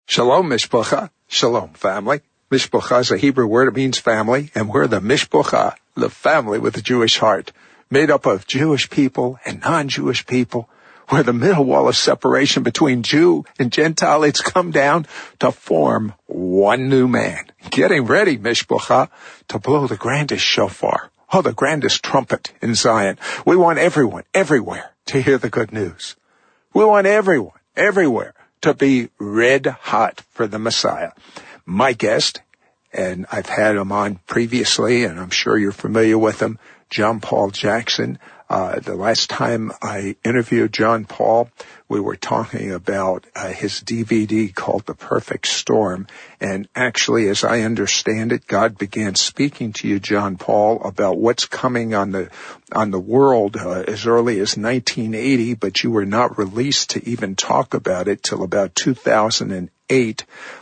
Shalom, Mishpacha. Shalom, family. Mishpacha is a Hebrew word. It means family, and we're the Mishpacha, the family with a Jewish heart, made up of Jewish people and non-Jewish people. Where the middle wall of separation between Jew and Gentile, it's come down to form one new man. Getting ready, Mishpacha, to blow the grandest shofar, the grandest trumpet in Zion. We want everyone, everywhere, to hear the good news. We want everyone, everywhere, to be red hot for the Messiah. My guest, and I've had him on previously, and I'm sure you're familiar with him, John Paul Jackson. The last time I interviewed John Paul, we were talking about his DVD called The Perfect Storm. And actually, as I understand it, God began speaking to you, John Paul, about what's coming on the world as early as 1980, but you were not released to even talk about it till about 2008.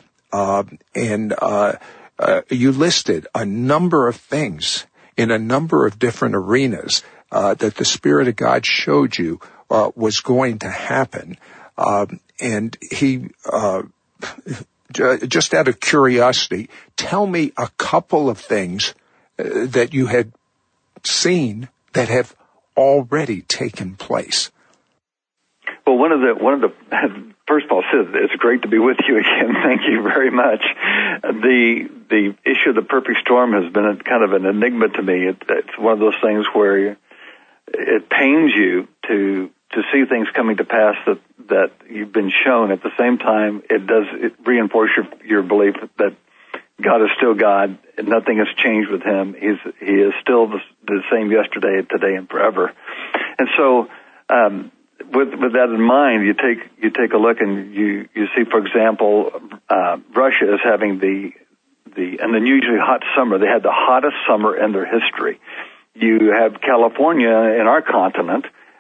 You listed a number of things in a number of different arenas that the Spirit of God showed you was going to happen. And he, just out of curiosity, tell me a couple of things that you had seen that have already taken place. Well, one of the first of all, Sid, it's great to be with you again. Thank you very much. The issue of the perfect storm has been kind of an enigma to me. It's one of those things where it pains you to see things coming to pass that you've been shown. At the same time, it reinforce your belief that God is still God and nothing has changed with him. He is still the same yesterday, today, and forever. And so, with that in mind, you take a look and you see, for example, Russia is having an unusually hot summer. They had the hottest summer in their history. You have California in our continent,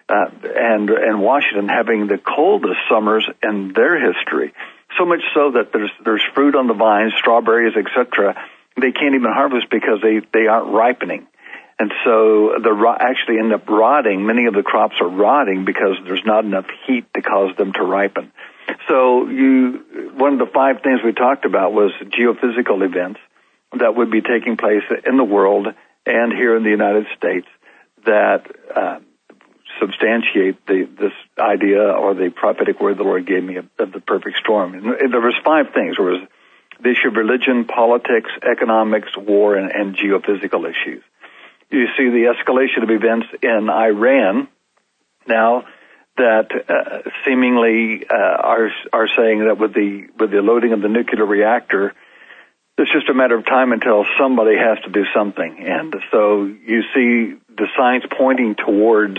and Washington having the coldest summers in their history. So much so that there's fruit on the vines, strawberries, etc. They can't even harvest because they aren't ripening. And so actually end up rotting. Many of the crops are rotting because there's not enough heat to cause them to ripen. So one of the 5 things we talked about was geophysical events that would be taking place in the world and here in the United States that substantiate this idea or the prophetic word the Lord gave me of the perfect storm. And there was 5 things. There was the issue of religion, politics, economics, war, and geophysical issues. You see the escalation of events in Iran now that seemingly are saying that with the loading of the nuclear reactor, it's just a matter of time until somebody has to do something. And so you see the signs pointing towards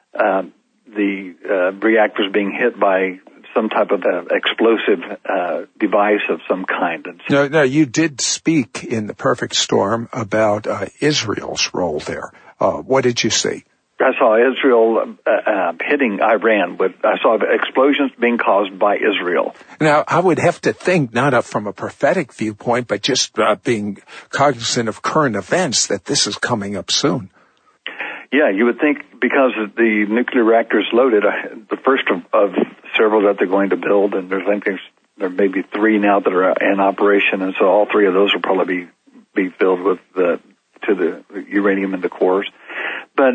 the reactors being hit by some type of explosive device of some kind. No, you did speak in The Perfect Storm about Israel's role there. What did you see? I saw Israel hitting Iran. I saw explosions being caused by Israel. Now, I would have to think, not from a prophetic viewpoint, but just being cognizant of current events, that this is coming up soon. Yeah, you would think because the nuclear reactor is loaded, the first of several that they're going to build, and I think there may be 3 now that are in operation, and so all 3 of those will probably be filled with the uranium in the cores. But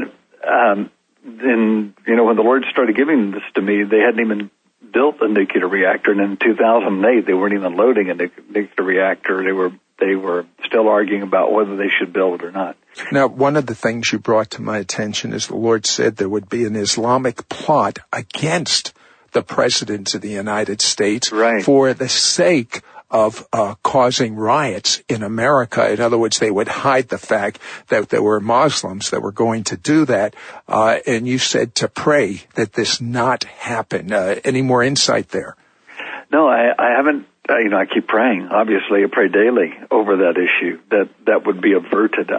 then, when the Lord started giving this to me, they hadn't even built a nuclear reactor, and in 2008 they weren't even loading a nuclear reactor. They were still arguing about whether they should build it or not. Now, one of the things you brought to my attention is the Lord said there would be an Islamic plot against the President of the United States for the sake of causing riots in America. In other words, they would hide the fact that there were Muslims that were going to do that. And you said to pray that this not happen. Any more insight there? No, I haven't. I keep praying. Obviously, I pray daily over that issue, that would be averted.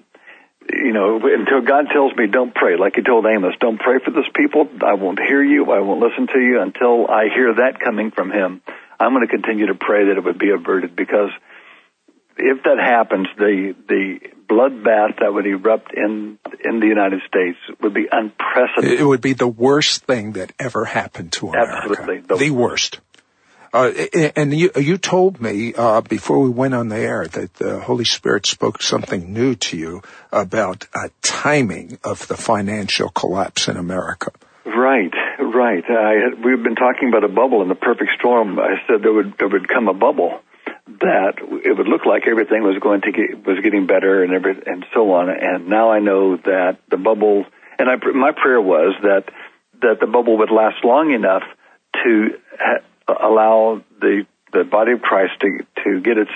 Until God tells me don't pray, like he told Amos, don't pray for this people, I won't hear you, I won't listen to you until I hear that coming from him. I'm going to continue to pray that it would be averted, because if that happens, the bloodbath that would erupt in the United States would be unprecedented. It would be the worst thing that ever happened to America. Absolutely. The worst. And you told me before we went on the air that the Holy Spirit spoke something new to you about timing of the financial collapse in America. Right. We've been talking about a bubble in the perfect storm. I said there would come a bubble that it would look like everything was getting better and so on. And now I know that the bubble, and my prayer was that the bubble would last long enough to allow the body of Christ to get its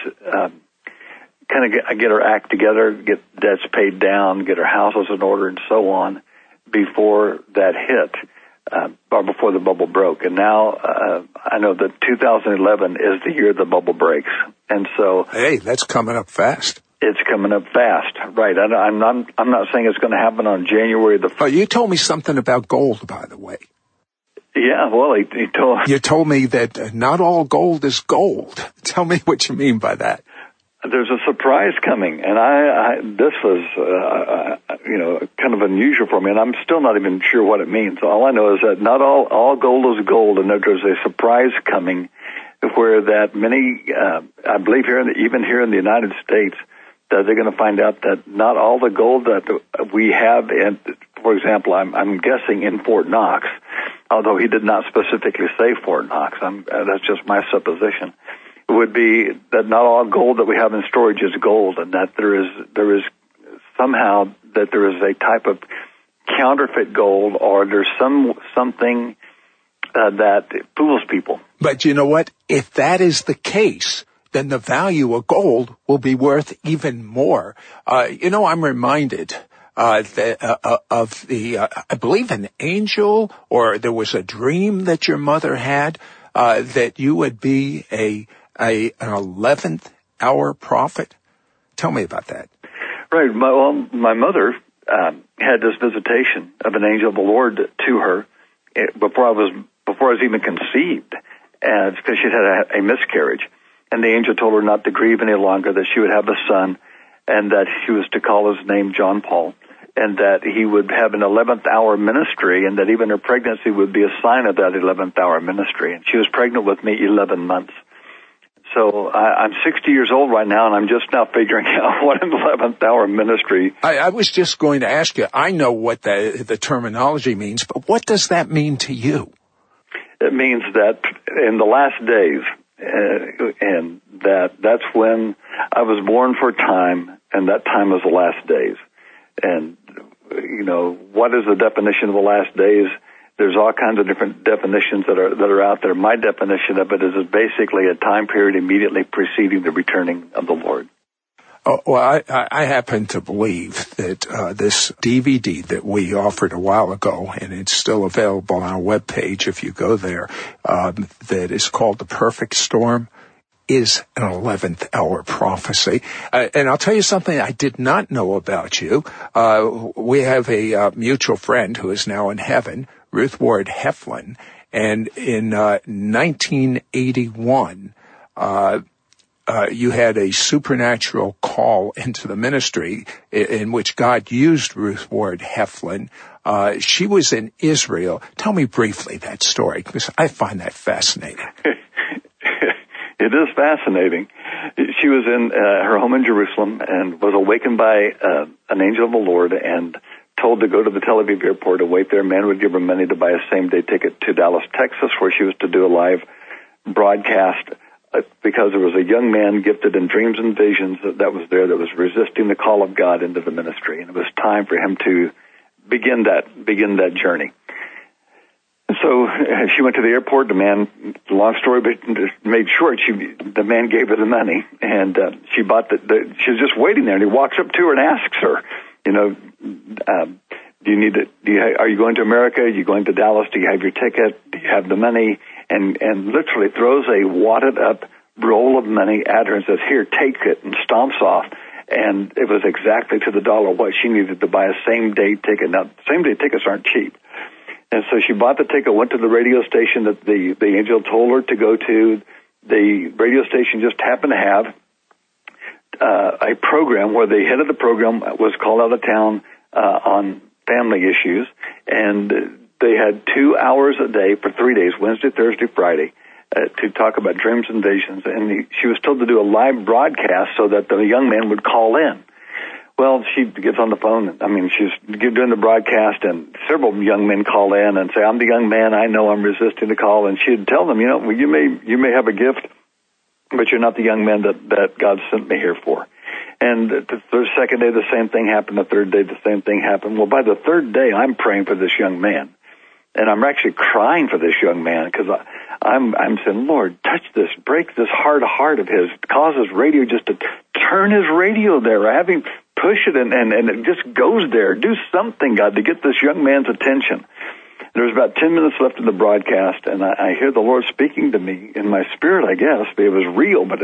get our act together, get debts paid down, get our houses in order, and so on before that hit, or before the bubble broke. And now I know that 2011 is the year the bubble breaks, and so hey, that's coming up fast. It's coming up fast, right? I'm not saying it's going to happen on January the. Oh, you told me something about gold, by the way. Yeah, well, he told... You told me that not all gold is gold. Tell me what you mean by that. There's a surprise coming, and this was, kind of unusual for me, and I'm still not even sure what it means. All I know is that not all gold is gold, and that there's a surprise coming where that many, I believe even here in the United States, that they're going to find out that not all the gold that we have, and for example, I'm guessing in Fort Knox, although he did not specifically say Fort Knox, that's just my supposition, it would be that not all gold that we have in storage is gold, and that there is somehow that there is a type of counterfeit gold, or there's something that fools people. But you know what? If that is the case, then the value of gold will be worth even more. I'm reminded of I believe an angel, or there was a dream that your mother had, that you would be an 11th hour prophet. Tell me about that. Right. My mother had this visitation of an angel of the Lord to her before I was even conceived, and it's because she'd had a miscarriage. And the angel told her not to grieve any longer, that she would have a son, and that she was to call his name John Paul, and that he would have an 11th hour ministry, and that even her pregnancy would be a sign of that 11th hour ministry. And she was pregnant with me 11 months. So I'm 60 years old right now, and I'm just now figuring out what an 11th hour ministry. I was just going to ask you, I know what the terminology means, but what does that mean to you? It means that in the last days, and that's when I was born for a time, and that time is the last days. And, what is the definition of the last days? There's all kinds of different definitions that are out there. My definition of it is basically a time period immediately preceding the returning of the Lord. Oh, well, I happen to believe that this DVD that we offered a while ago, and it's still available on our webpage if you go there, that is called The Perfect Storm, is an 11th hour prophecy. And I'll tell you something I did not know about you. We have a mutual friend who is now in heaven, Ruth Ward Heflin, and in 1981, you had a supernatural call into the ministry in which God used Ruth Ward Heflin. She was in Israel. Tell me briefly that story, because I find that fascinating. It is fascinating. She was in her home in Jerusalem and was awakened by an angel of the Lord and told to go to the Tel Aviv airport and wait there. A man would give her money to buy a same-day ticket to Dallas, Texas, where she was to do a live broadcast, because there was a young man gifted in dreams and visions that was there that was resisting the call of God into the ministry, and it was time for him to begin that journey. So she went to the airport. The man, long story, but made short, the man gave her the money, and she bought she was just waiting there, and he walks up to her and asks her, are you going to America? Are you going to Dallas? Do you have your ticket? Do you have the money? And literally throws a wadded up roll of money at her and says, here, take it, and stomps off. And it was exactly to the dollar what she needed to buy a same-day ticket. Now, same-day tickets aren't cheap. And so she bought the ticket, went to the radio station that the angel told her to go to. The radio station just happened to have a program where the head of the program was called out of town on family issues, and they had 2 hours a day for 3 days, Wednesday, Thursday, Friday, to talk about dreams and visions, and she was told to do a live broadcast so that the young man would call in. Well, she gets on the phone. I mean, she's doing the broadcast, and several young men call in and say, "I'm the young man. I know I'm resisting the call." And she'd tell them, well, you may have a gift, but you're not the young man that God sent me here for. And the second day, the same thing happened. The third day, the same thing happened. Well, by the third day, I'm praying for this young man. And I'm actually crying for this young man because I'm saying, Lord, touch this, break this hard heart of his, cause his radio just to turn his radio there, or have him push it and it just goes there. Do something, God, to get this young man's attention. There was about 10 minutes left in the broadcast, and I hear the Lord speaking to me in my spirit, I guess. It was real, but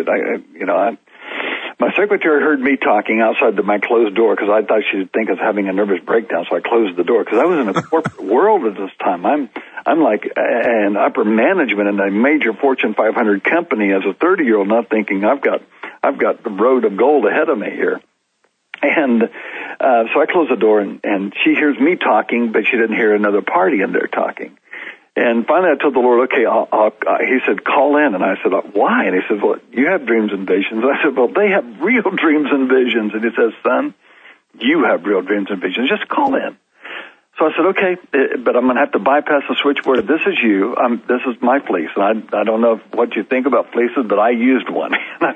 my secretary heard me talking outside my closed door because I thought she'd think I was having a nervous breakdown, so I closed the door because I was in a corporate world at this time. I'm like an upper management in a major Fortune 500 company as a 30-year-old, not thinking I've got the road of gold ahead of me here. And so I closed the door, and she hears me talking, but she didn't hear another party in there talking. And finally I told the Lord, okay, he said, call in. And I said, why? And he said, well, you have dreams and visions. I said, well, they have real dreams and visions. And he says, son, you have real dreams and visions. Just call in. So I said, okay, but I'm going to have to bypass the switchboard. If this is you, this is my fleece. And I don't know what you think about fleeces, but I used one. And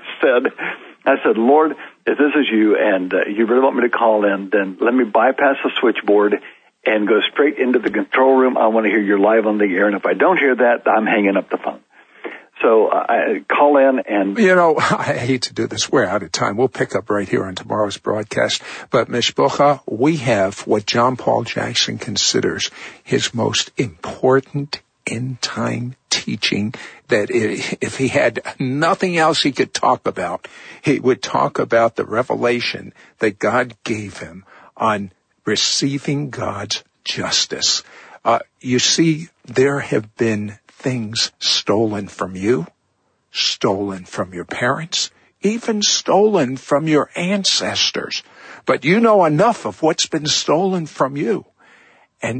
I said, Lord, if this is you and you really want me to call in, then let me bypass the switchboard and go straight into the control room. I want to hear you live on the air. And if I don't hear that, I'm hanging up the phone. So I call in and... I hate to do this. We're out of time. We'll pick up right here on tomorrow's broadcast. But Mishpocha, we have what John Paul Jackson considers his most important end-time teaching, that if he had nothing else he could talk about, he would talk about the revelation that God gave him on receiving God's justice. You see, there have been things stolen from you, stolen from your parents, even stolen from your ancestors. But you know enough of what's been stolen from you. And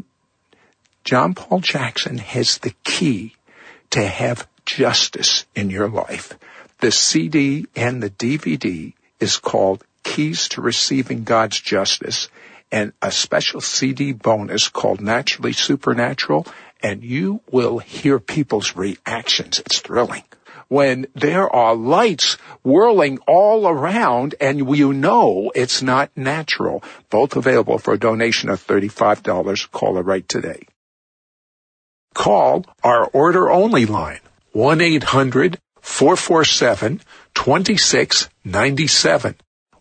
John Paul Jackson has the key to have justice in your life. The CD and the DVD is called Keys to Receiving God's Justice, and a special CD bonus called Naturally Supernatural, and you will hear people's reactions. It's thrilling. When there are lights whirling all around and you know it's not natural. Both available for a donation of $35. Call it right today. Call our order-only line, 1-800-447-2697.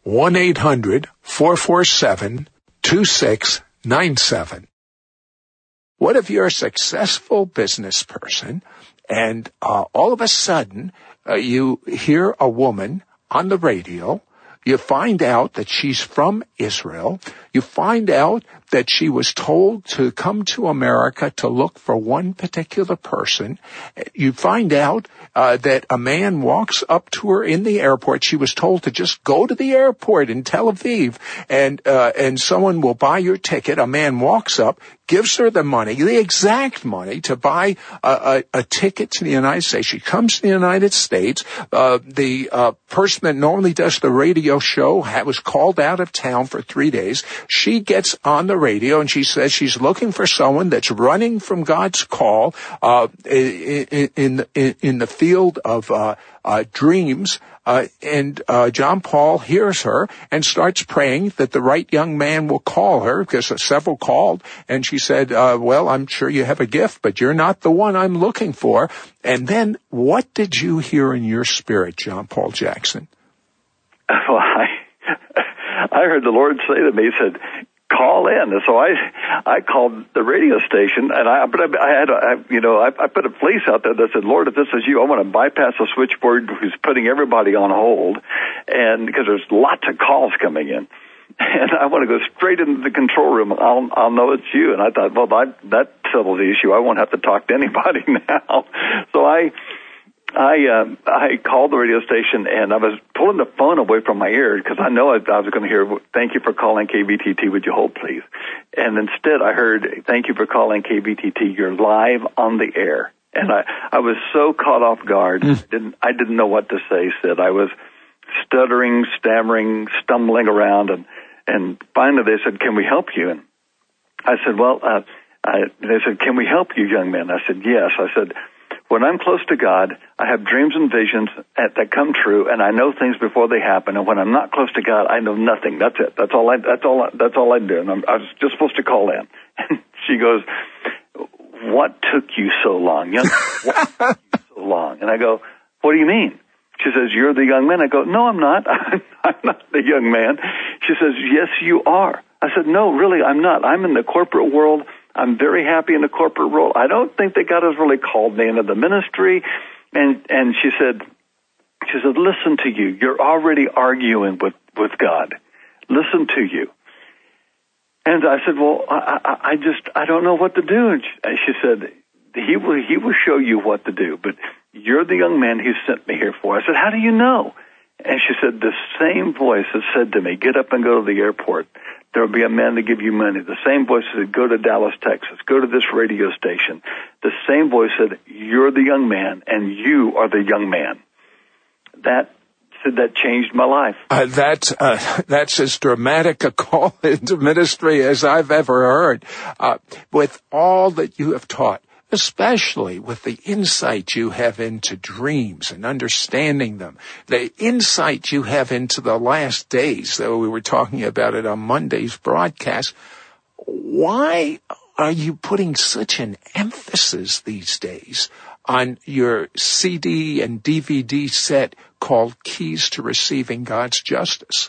1-800-447-2697. What if you're a successful business person and all of a sudden you hear a woman on the radio, you find out that she's from Israel, you find out that she was told to come to America to look for one particular person. You find out that a man walks up to her in the airport. She was told to just go to the airport in Tel Aviv and someone will buy your ticket. A man walks up, gives her the money, the exact money to buy a ticket to the United States. She comes to the United States. The person that normally does the radio show was called out of town for 3 days. She gets on the radio and she says she's looking for someone that's running from God's call in the field of dreams. And John Paul hears her and starts praying that the right young man will call her, because several called. And she said, well, I'm sure you have a gift, but you're not the one I'm looking for. And then what did you hear in your spirit, John Paul Jackson? Well, I heard the Lord say to me, he said, call in. And so I called the radio station, and I put a fleece out there that said, Lord, if this is you, I want to bypass the switchboard who's putting everybody on hold, and because there's lots of calls coming in, and I want to go straight into the control room. I'll know it's you. And I thought, well, that settles the issue. I won't have to talk to anybody now. So I called the radio station, and I was pulling the phone away from my ear because I know I was going to hear, thank you for calling KBTT, would you hold, please? And instead I heard, thank you for calling KBTT, you're live on the air. And I was so caught off guard. I didn't know what to say, Sid. I was stuttering, stammering, stumbling around, and finally they said, "Can we help you?" And I said, "Well," they said, "Can we help you, young man?" I said, "Yes." I said, "When I'm close to God, I have dreams and visions that come true, and I know things before they happen. And when I'm not close to God, I know nothing. That's it. That's all I do. And I was just supposed to call in." And she goes, "What took you so long? What took you so long?" And I go, "What do you mean?" She says, "You're the young man." I go, "No, I'm not. I'm not the young man." She says, "Yes, you are." I said, "No, really, I'm not. I'm in the corporate world. I'm very happy in the corporate world. I don't think that God has really called me into the ministry." And she said, "Listen to you. You're already arguing with God. Listen to you." And I said, "Well, I don't know what to do." And she said, He will show you what to do, but you're the young man He sent me here for." I said, "How do you know?" And she said, "The same voice that said to me, 'Get up and go to the airport. There will be a man to give you money.' The same voice said, 'Go to Dallas, Texas. Go to this radio station.' The same voice said, 'You're the young man, and you are the young man.'" That changed my life. That's as dramatic a call into ministry as I've ever heard. With all that you have taught, especially with the insight you have into dreams and understanding them, the insight you have into the last days, though we were talking about it on Monday's broadcast, why are you putting such an emphasis these days on your CD and DVD set called Keys to Receiving God's Justice?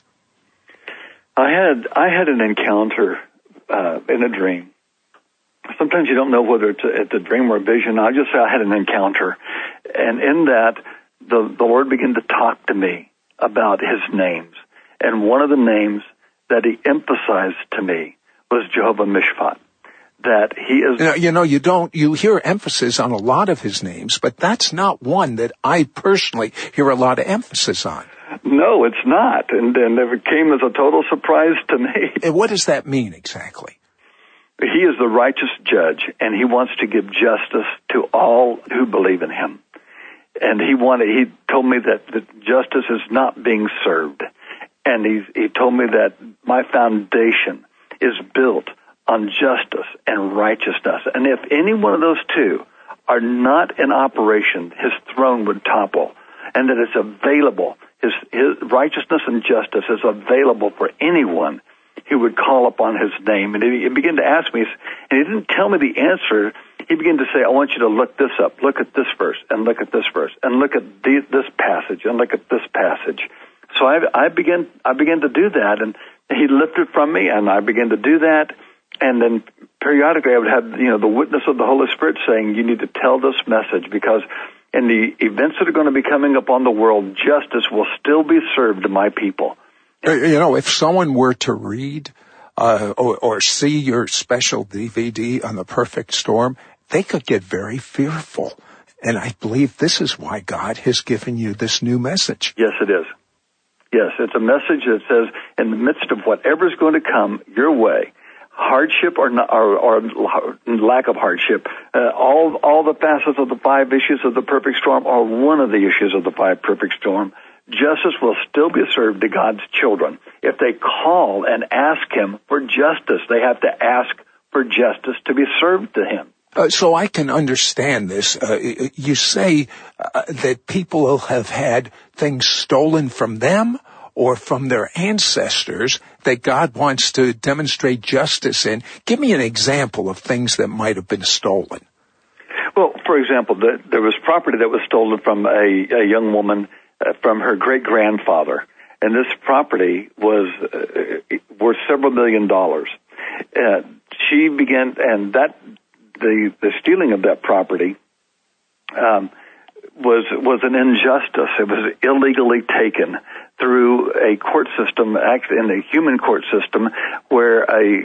I had an encounter in a dream. Sometimes you don't know whether it's a dream or a vision. I'll just say I had an encounter. And in that, the Lord began to talk to me about His names. And one of the names that He emphasized to me was Jehovah Mishpat. That He is... You hear emphasis on a lot of His names, but that's not one that I personally hear a lot of emphasis on. No, it's not. And it came as a total surprise to me. And what does that mean exactly? He is the righteous judge, and He wants to give justice to all who believe in Him. And He told me that justice is not being served. And he told me that my foundation is built on justice and righteousness. And if any one of those two are not in operation, His throne would topple. And that it's available, His righteousness and justice is available for anyone who would call upon His name. And He began to ask me, and He didn't tell me the answer. He began to say, "I want you to look this up. Look at this verse, and look at this verse, and look at this passage, and look at this passage." So I began to do that, and He lifted from me, and I began to do that. And then periodically I would have, the witness of the Holy Spirit saying, "You need to tell this message, because in the events that are going to be coming upon the world, justice will still be served to my people." If someone were to read or see your special DVD on the perfect storm, they could get very fearful. And I believe this is why God has given you this new message. Yes, it is. Yes, it's a message that says, in the midst of whatever's going to come your way, hardship or lack of hardship, all the facets of the 5 issues of the perfect storm are one of the issues of the 5 perfect storm. Justice will still be served to God's children. If they call and ask Him for justice, they have to ask for justice to be served to Him. So I can understand this. You say that people have had things stolen from them or from their ancestors that God wants to demonstrate justice in. Give me an example of things that might have been stolen. Well, for example, there was property that was stolen from a young woman from her great-grandfather. And this property was worth several $1 million. She began, and the stealing of that property was an injustice. It was illegally taken through a court system, actually in the human court system, where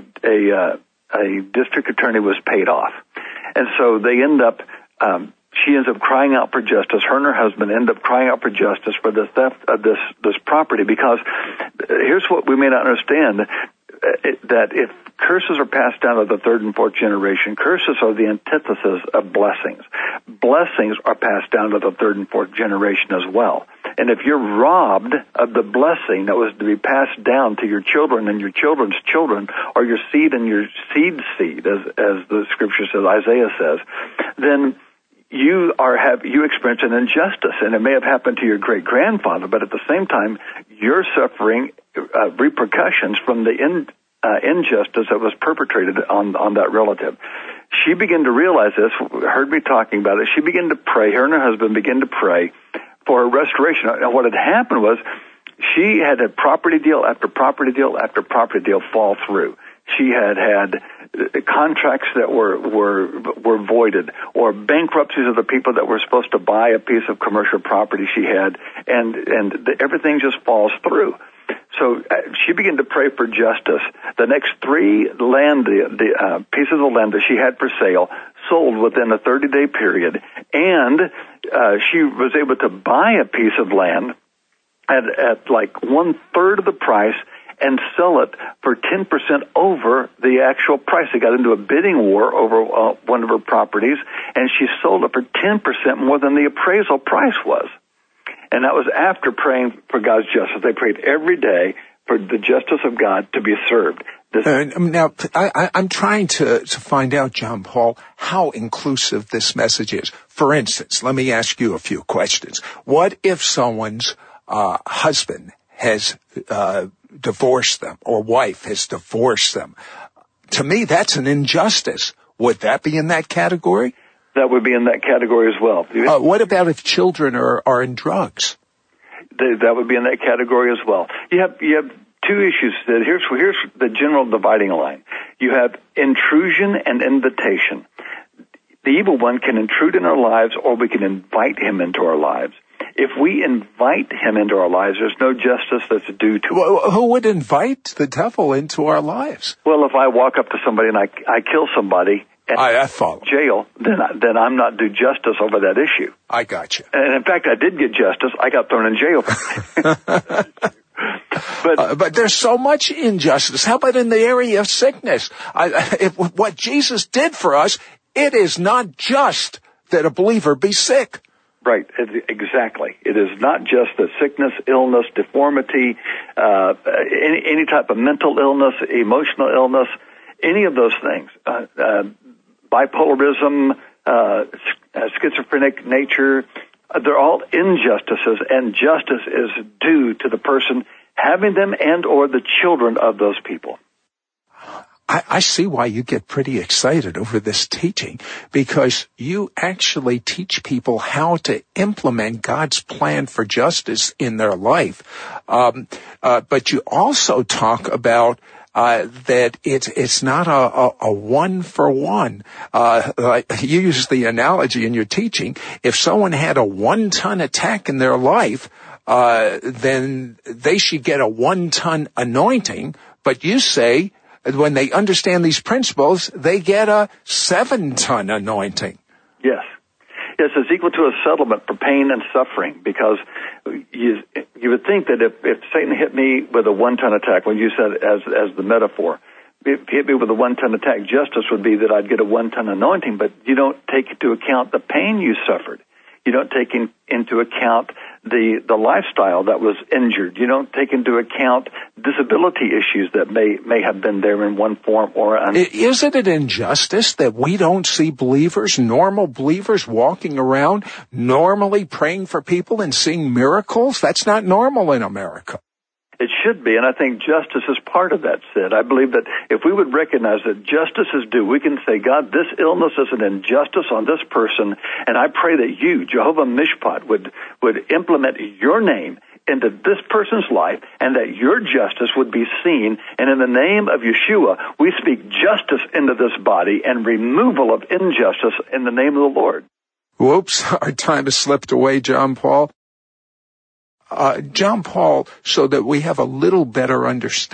a district attorney was paid off. And so they she ends up crying out for justice. Her and her husband end up crying out for justice for the theft of this property, because here's what we may not understand. that if curses are passed down to the third and fourth generation, curses are the antithesis of blessings. Blessings are passed down to the third and fourth generation as well. And if you're robbed of the blessing that was to be passed down to your children and your children's children, or your seed and your seed's seed, as the scripture says, Isaiah says, then you experience an injustice, and it may have happened to your great-grandfather, but at the same time, you're suffering repercussions from the injustice that was perpetrated on that relative. She began to realize this, heard me talking about it. She began to pray, her and her husband began to pray for a restoration. And what had happened was she had a property deal after property deal after property deal fall through. She had contracts that were voided, or bankruptcies of the people that were supposed to buy a piece of commercial property she had, and everything just falls through. So she began to pray for justice. The next three pieces of land that she had for sale sold within a 30-day period, and she was able to buy a piece of land at like 1/3 of the price and sell it for 10% over the actual price. They got into a bidding war over one of her properties, and she sold it for 10% more than the appraisal price was. And that was after praying for God's justice. They prayed every day for the justice of God to be served. Now, I'm trying to find out, John Paul, how inclusive this message is. For instance, let me ask you a few questions. What if someone's husband has divorced them, or wife has divorced them? To me, that's an injustice. Would that be in that category? That would be in that category as well. What about if children are in drugs? That would be in that category as well. You have two issues. Here's the general dividing line. You have intrusion and invitation. The evil one can intrude in our lives, or we can invite him into our lives. If we invite him into our lives, there's no justice that's due to him. Who would invite the devil into our lives? Well, if I walk up to somebody and I kill somebody and I follow. Jail, then I'm not due justice over that issue. I got you. And in fact, I did get justice. I got thrown in jail for it. But there's so much injustice. How about in the area of sickness? What Jesus did for us, it is not just that a believer be sick. Right, exactly. It is not just the sickness, illness, deformity, any type of mental illness, emotional illness, any of those things. Bipolarism, schizophrenic nature, they're all injustices, and justice is due to the person having them and or the children of those people. I see why you get pretty excited over this teaching, because you actually teach people how to implement God's plan for justice in their life. But you also talk about that it's not a one for one. You use the analogy in your teaching. If someone had a 1-ton attack in their life, then they should get a 1-ton anointing. But you say, when they understand these principles, they get a 7-ton anointing. Yes. Yes, it's equal to a settlement for pain and suffering, because you would think that if Satan hit me with a 1-ton attack, when you said as the metaphor, if he hit me with a 1-ton attack, justice would be that I'd get a 1-ton anointing, but you don't take into account the pain you suffered. You don't take into account the lifestyle that was injured. You don't take into account disability issues that may have been there in one form or another. Is it an injustice that we don't see believers, normal believers, walking around normally praying for people and seeing miracles? That's not normal in America. It should be, and I think justice is part of that, Sid. I believe that if we would recognize that justice is due, we can say, God, this illness is an injustice on this person, and I pray that you, Jehovah Mishpat, would implement your name into this person's life, and that your justice would be seen. And in the name of Yeshua, we speak justice into this body and removal of injustice in the name of the Lord. Whoops, our time has slipped away, John Paul. John Paul, so that we have a little better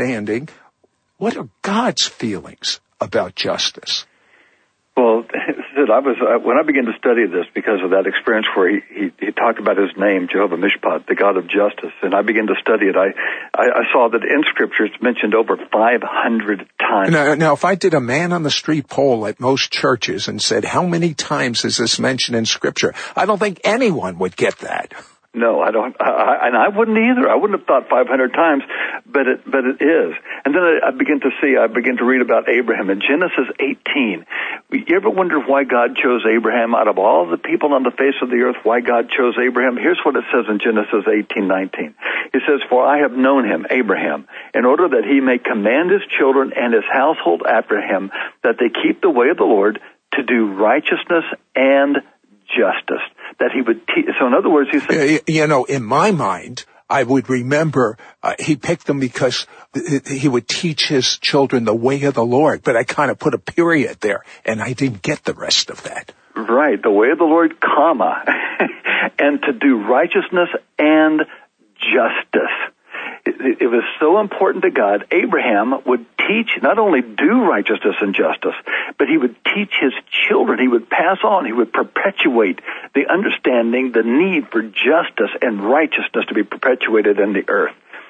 understanding, what are God's feelings about justice? Well, Sid, when I began to study this because of that experience where he talked about his name, Jehovah Mishpat, the God of justice, and I began to study it, I saw that in Scripture it's mentioned over 500 times. Now, if I did a man on the street poll at most churches and said, how many times is this mentioned in Scripture? I don't think anyone would get that. No, I don't, and I wouldn't either. I wouldn't have thought 500 times, but it is. And then I begin to read about Abraham in Genesis 18. You ever wonder why God chose Abraham out of all the people on the face of the earth? Why God chose Abraham? Here's what it says in Genesis 18:19. It says, "For I have known him, Abraham, in order that he may command his children and his household after him, that they keep the way of the Lord to do righteousness and justice." That he would teach. So in other words, he said, in my mind, I would remember he picked them because he would teach his children the way of the Lord. But I kind of put a period there, and I didn't get the rest of that. Right, the way of the Lord, comma, and to do righteousness and justice. It was so important to God. Abraham would teach, not only do righteousness and justice, but he would teach his children. He would pass on, he would perpetuate the understanding, the need for justice and righteousness to be perpetuated in the earth.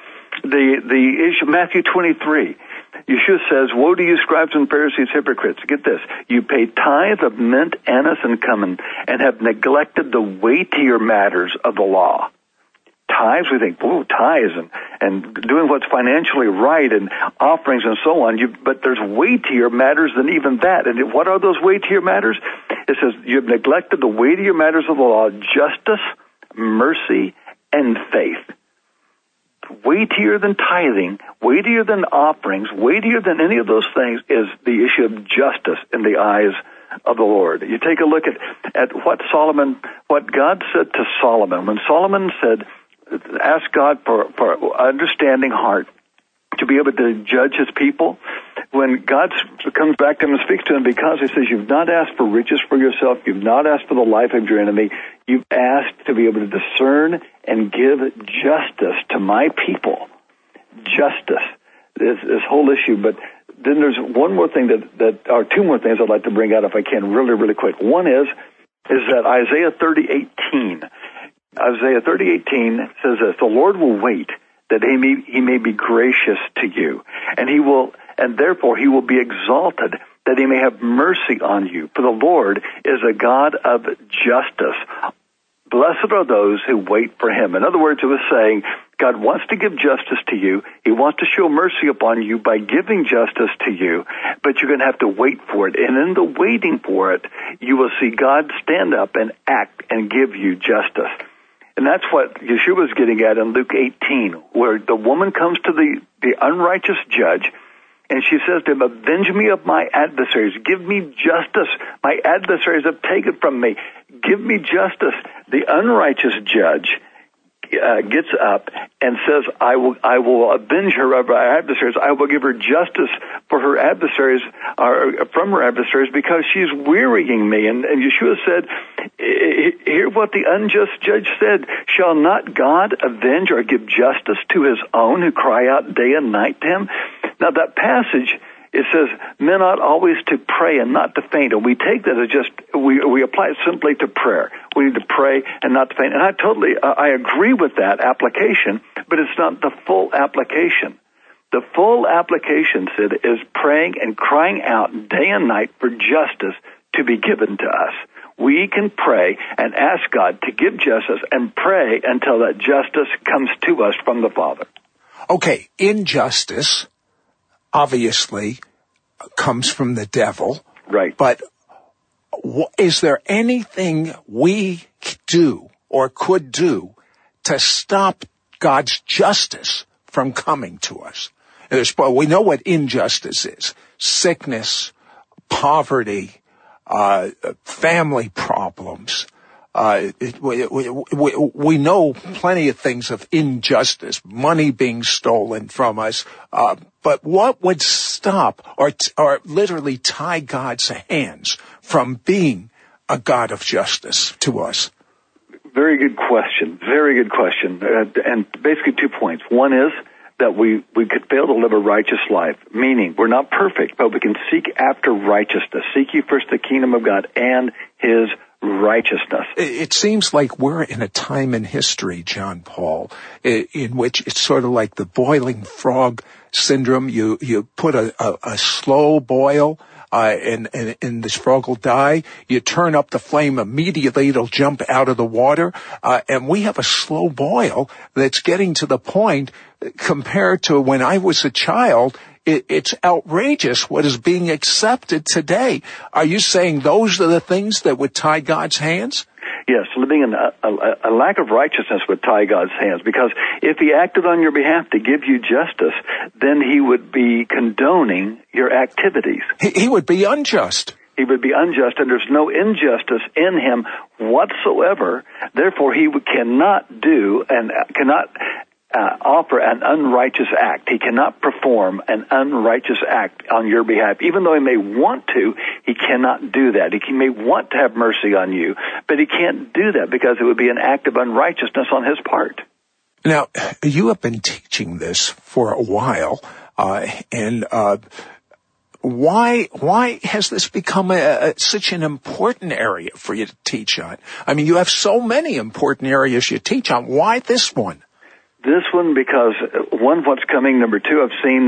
The issue, Matthew 23, Yeshua says, "Woe to you, scribes and Pharisees, hypocrites." Get this. "You pay tithe of mint, anise, and cumin, and have neglected the weightier matters of the law." Tithes, we think, tithes and doing what's financially right and offerings and so on. But there's weightier matters than even that. And what are those weightier matters? It says, "You've neglected the weightier matters of the law, justice, mercy, and faith." Weightier than tithing, weightier than offerings, weightier than any of those things is the issue of justice in the eyes of the Lord. You take a look at what God said to Solomon. When Solomon said, ask God for understanding heart to be able to judge his people. When God comes back to him and speaks to him, because he says, "You've not asked for riches for yourself, you've not asked for the life of your enemy, you've asked to be able to discern and give justice to my people." Justice, this whole issue. But then there's one more thing or two more things I'd like to bring out if I can, really, really quick. One is that Isaiah 30:18. Isaiah 30:18 says this, "The Lord will wait that he may be gracious to you, and therefore he will be exalted, that he may have mercy on you. For the Lord is a God of justice. Blessed are those who wait for him." In other words, it was saying, God wants to give justice to you. He wants to show mercy upon you by giving justice to you, but you're going to have to wait for it. And in the waiting for it, you will see God stand up and act and give you justice. And that's what Yeshua was getting at in Luke 18, where the woman comes to the unrighteous judge, and she says to him, "Avenge me of my adversaries. Give me justice. My adversaries have taken from me. Give me justice." The unrighteous judge gets up and says, I will avenge her of her adversaries. I will give her justice for her adversaries, from her adversaries, because she's wearying me. And Yeshua said, hear what the unjust judge said. "Shall not God avenge or give justice to his own who cry out day and night to him?" Now that passage, it says, "Men ought always to pray and not to faint." And we take that as just, we apply it simply to prayer. We need to pray and not to faint. And I agree with that application, but it's not the full application. The full application, Sid, is praying and crying out day and night for justice to be given to us. We can pray and ask God to give justice and pray until that justice comes to us from the Father. Okay, injustice obviously comes from the devil. Right. But is there anything we do or could do to stop God's justice from coming to us? We know what injustice is. Sickness, poverty, family problems. We know plenty of things of injustice, money being stolen from us. But what would stop or literally tie God's hands from being a God of justice to us? Very good question. Very good question. And basically 2 points. One is that we could fail to live a righteous life, meaning we're not perfect, but we can seek after righteousness. Seek ye first the kingdom of God and His righteousness. It seems like we're in a time in history, John Paul, in which it's sort of like the boiling frog syndrome. You put a slow boil, and this frog will die. You turn up the flame immediately, it'll jump out of the water. And we have a slow boil that's getting to the point, compared to when I was a child, it's outrageous what is being accepted today. Are you saying those are the things that would tie God's hands? Yes, living in a lack of righteousness would tie God's hands, because if He acted on your behalf to give you justice, then He would be condoning your activities. He would be unjust. He would be unjust, and there's no injustice in Him whatsoever. Therefore, He cannot do and cannot offer an unrighteous act. He cannot perform an unrighteous act on your behalf. Even though He may want to, He cannot do that. He may want to have mercy on you, but He can't do that because it would be an act of unrighteousness on His part. Now, you have been teaching this for a while, and why has this become such an important area for you to teach on? I mean, you have so many important areas you teach on. Why this one? This one, because one, what's coming. Number two,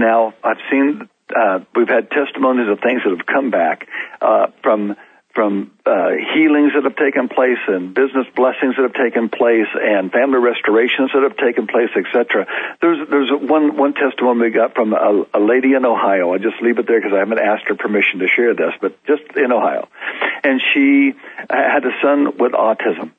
we've had testimonies of things that have come back from healings that have taken place, and business blessings that have taken place, and family restorations that have taken place, etc. There's one testimony we got from a lady in Ohio. I'll just leave it there because I haven't asked her permission to share this, but just in Ohio, and she had a son with autism.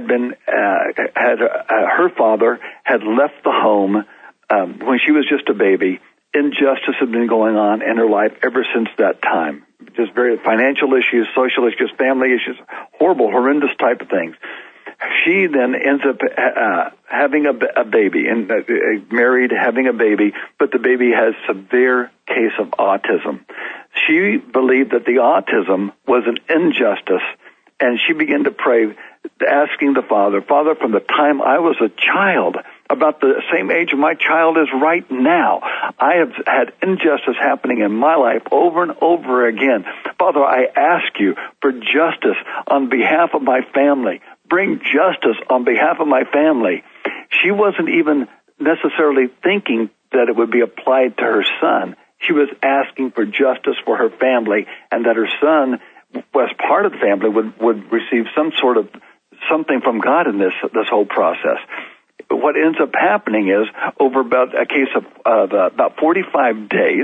Her father had left the home when she was just a baby. Injustice had been going on in her life ever since that time. Just very financial issues, social issues, family issues, horrible, horrendous type of things. She then ends up having a baby, and married, having a baby, but the baby has severe case of autism. She believed that the autism was an injustice, and she began to pray, asking the Father, from the time I was a child, about the same age my child is right now, I have had injustice happening in my life over and over again. Father, I ask you for justice on behalf of my family. Bring justice on behalf of my family. She wasn't even necessarily thinking that it would be applied to her son. She was asking for justice for her family, and that her son, as part of the family, would receive some sort of something from God in this whole process. What ends up happening is, over about a case of about 45 days,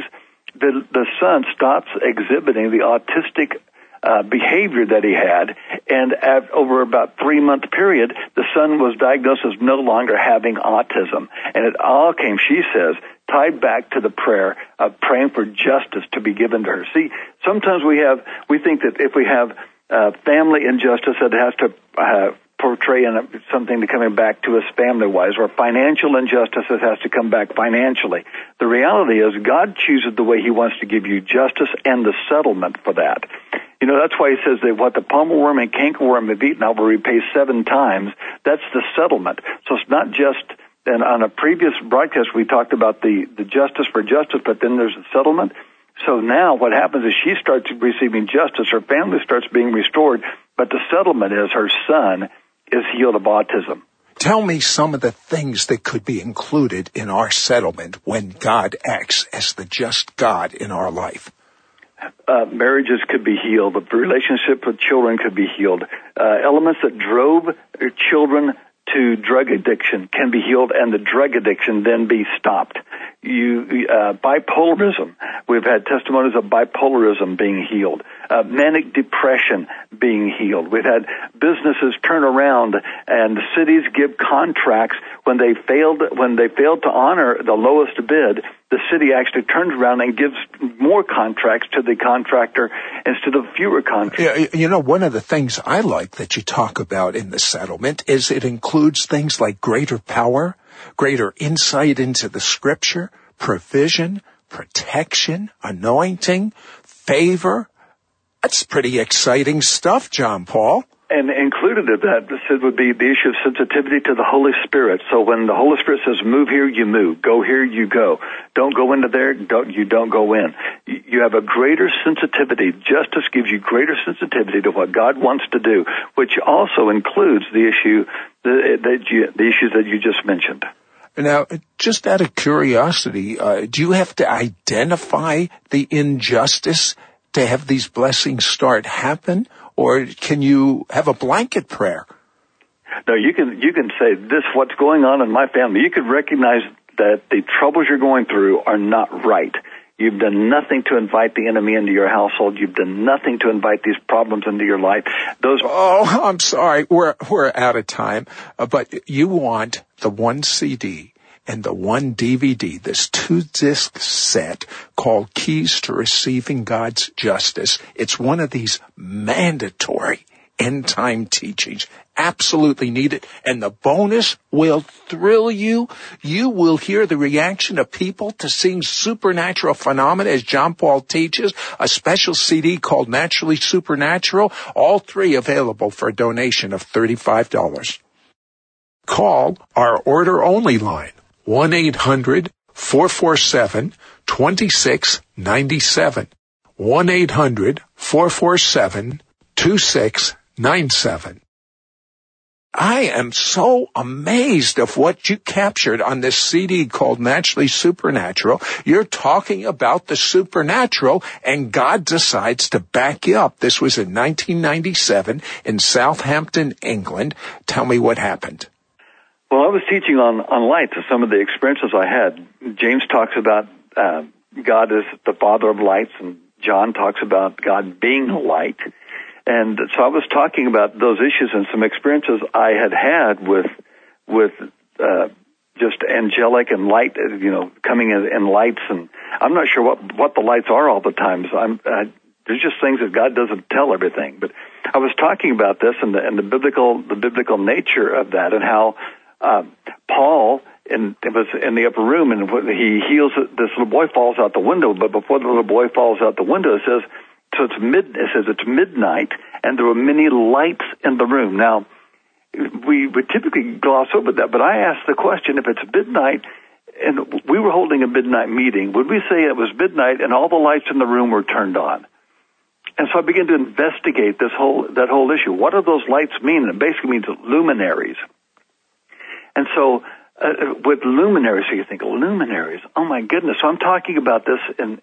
the son stops exhibiting the autistic behavior that he had, and over about 3-month period, the son was diagnosed as no longer having autism. And it all came, she says, tied back to the prayer of praying for justice to be given to her. See, sometimes we think that if we have family injustice, that has to portray something to coming back to us family-wise, or financial injustice that has to come back financially. The reality is God chooses the way He wants to give you justice and the settlement for that. You know, that's why He says that what the pommel and cankerworm have eaten, I will repay 7 times. That's the settlement. So it's not just, and on a previous broadcast we talked about the justice for justice, but then there's a settlement. So now what happens is she starts receiving justice, her family starts being restored, but the settlement is her son is healed of autism. Tell me some of the things that could be included in our settlement when God acts as the just God in our life. Marriages could be healed. The relationship with children could be healed. Elements that drove children to drug addiction can be healed, and the drug addiction then be stopped. Bipolarism. We've had testimonies of bipolarism being healed. Manic depression being healed. We've had businesses turn around and cities give contracts when they failed to honor the lowest bid. The city actually turns around and gives more contracts to the contractor instead of fewer contracts. You know, one of the things I like that you talk about in the settlement is it includes things like greater power, greater insight into the Scripture, provision, protection, anointing, favor. That's pretty exciting stuff, John Paul. And included in that, Sid, would be the issue of sensitivity to the Holy Spirit. So when the Holy Spirit says, move here, you move. Go here, you go. Don't go into there, you don't go in. You have a greater sensitivity. Justice gives you greater sensitivity to what God wants to do, which also includes the issues that you just mentioned. Now, just out of curiosity, do you have to identify the injustice to have these blessings start happen? Or can you have a blanket prayer? No, you can say this, what's going on in my family. You can recognize that the troubles you're going through are not right. You've done nothing to invite the enemy into your household. You've done nothing to invite these problems into your life. Oh, I'm sorry. We're out of time. But you want the one CD and the one DVD, this 2-disc set called Keys to Receiving God's Justice. It's one of these mandatory end-time teachings. Absolutely need it. And the bonus will thrill you. You will hear the reaction of people to seeing supernatural phenomena, as John Paul teaches, a special CD called Naturally Supernatural. All three available for a donation of $35. Call our order-only line, 1-800-447-2697. 1-800-447-2697. I am so amazed of what you captured on this CD called Naturally Supernatural. You're talking about the supernatural, and God decides to back you up. This was in 1997 in Southampton, England. Tell me what happened. Well, I was teaching on light, some of the experiences I had. James talks about God as the Father of lights, and John talks about God being light. And so I was talking about those issues and some experiences I had with just angelic and light, coming in lights. And I'm not sure what the lights are all the time. So there's just things that God doesn't tell everything. But I was talking about this and the biblical nature of that, and how Paul was in the upper room, and he heals this little boy, falls out the window. But before the little boy falls out the window, it says it's midnight, and there were many lights in the room. Now, we would typically gloss over that, but I asked the question: if it's midnight, and we were holding a midnight meeting, would we say it was midnight and all the lights in the room were turned on? And so I began to investigate that whole issue. What do those lights mean? And it basically means luminaries. And so with luminaries, so you think, luminaries, oh my goodness. So I'm talking about this and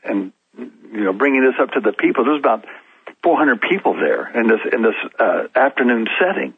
bringing this up to the people. There's about 400 people there in this afternoon setting.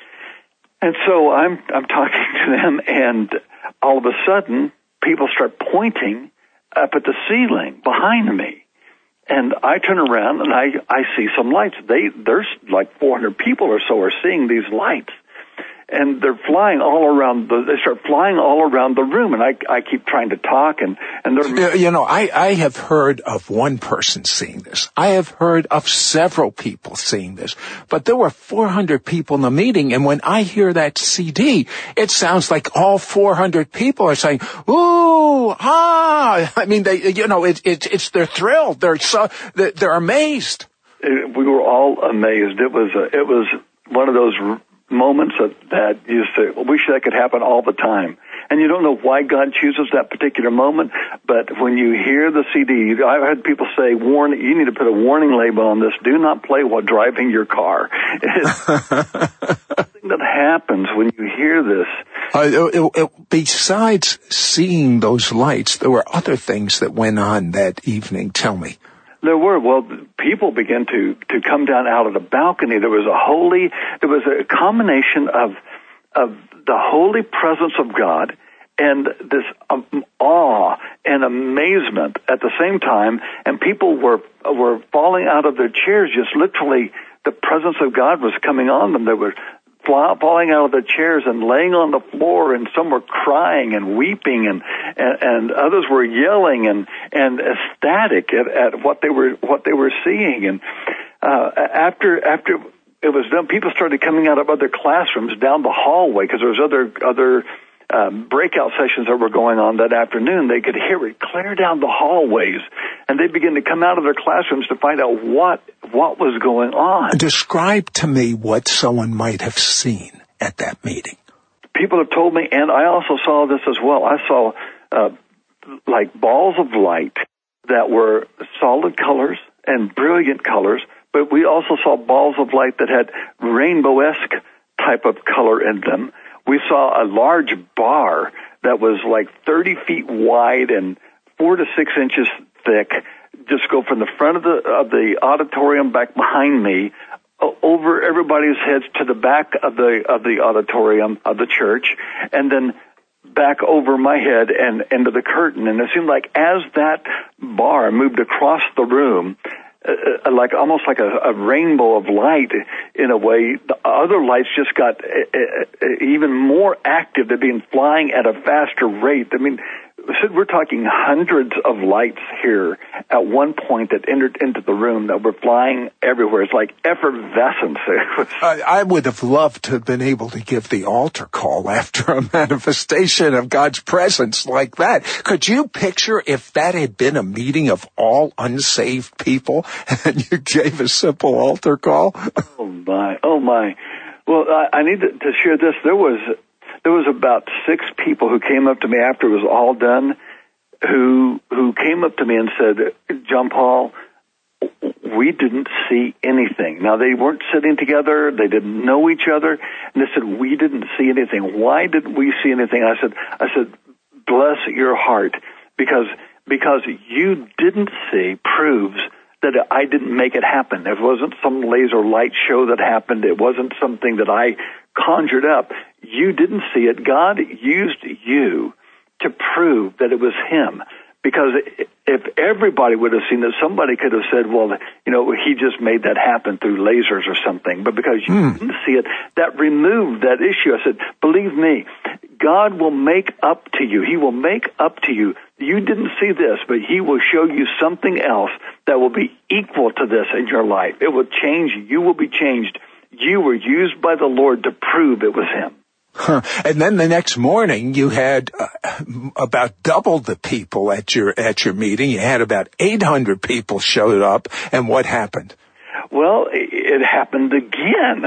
And so I'm talking to them, and all of a sudden, people start pointing up at the ceiling behind me. And I turn around, and I see some lights. There's like 400 people or so are seeing these lights. And they're flying all around. They start flying all around the room, and I keep trying to talk, and they're. I have heard of one person seeing this. I have heard of several people seeing this, but there were 400 people in the meeting, and when I hear that CD, it sounds like all 400 people are saying, "Ooh, ah!" I mean, they're thrilled. They're amazed. We were all amazed. It was one of those moments that you say, well, wish that could happen all the time. And you don't know why God chooses that particular moment, but when you hear the CD, I've had people say, you need to put a warning label on this. Do not play while driving your car. It's something that happens when you hear this. Besides seeing those lights, there were other things that went on that evening. Tell me. There were. Well, people began to come down out of the balcony. There was a combination of the holy presence of God and this awe and amazement at the same time. And people were falling out of their chairs. Just literally, the presence of God was coming on them. They were falling out of their chairs and laying on the floor, and some were crying and weeping, and others were yelling and ecstatic at what they were seeing. And after it was done, people started coming out of other classrooms down the hallway, because there was other breakout sessions that were going on that afternoon, they could hear it clear down the hallways, and they began to come out of their classrooms to find out what was going on. Describe to me what someone might have seen at that meeting. People have told me, and I also saw this as well. I saw like balls of light that were solid colors and brilliant colors, but we also saw balls of light that had rainbow-esque type of color in them. We saw a large bar that was like 30 feet wide and 4 to 6 inches thick, just go from the front of the auditorium back behind me, over everybody's heads to the back of the auditorium of the church, and then back over my head and into the curtain. And it seemed like as that bar moved across the room, like almost like a rainbow of light in a way, the other lights just got even more active. They've been flying at a faster rate. I mean, we're talking hundreds of lights here at one point that entered into the room that were flying everywhere. It's like effervescence. I would have loved to have been able to give the altar call after a manifestation of God's presence like that. Could you picture if that had been a meeting of all unsaved people and you gave a simple altar call? Oh, my. Well, I need to share this. There was about 6 people who came up to me after it was all done, who came up to me and said, John Paul, we didn't see anything. Now, they weren't sitting together. They didn't know each other. And they said, we didn't see anything. Why didn't we see anything? I said, bless your heart, because you didn't see proves that I didn't make it happen. It wasn't some laser light show that happened. It wasn't something that I conjured up. You didn't see it. God used you to prove that it was Him. Because if everybody would have seen it, somebody could have said, well, he just made that happen through lasers or something. But because you didn't see it, that removed that issue. I said, believe me, God will make up to you. He will make up to you. You didn't see this, but He will show you something else that will be equal to this in your life. It will change you. You will be changed. You were used by the Lord to prove it was Him. Huh. And then the next morning, you had about double the people at your meeting. You had about 800 people showed up. And what happened? Well, it happened again.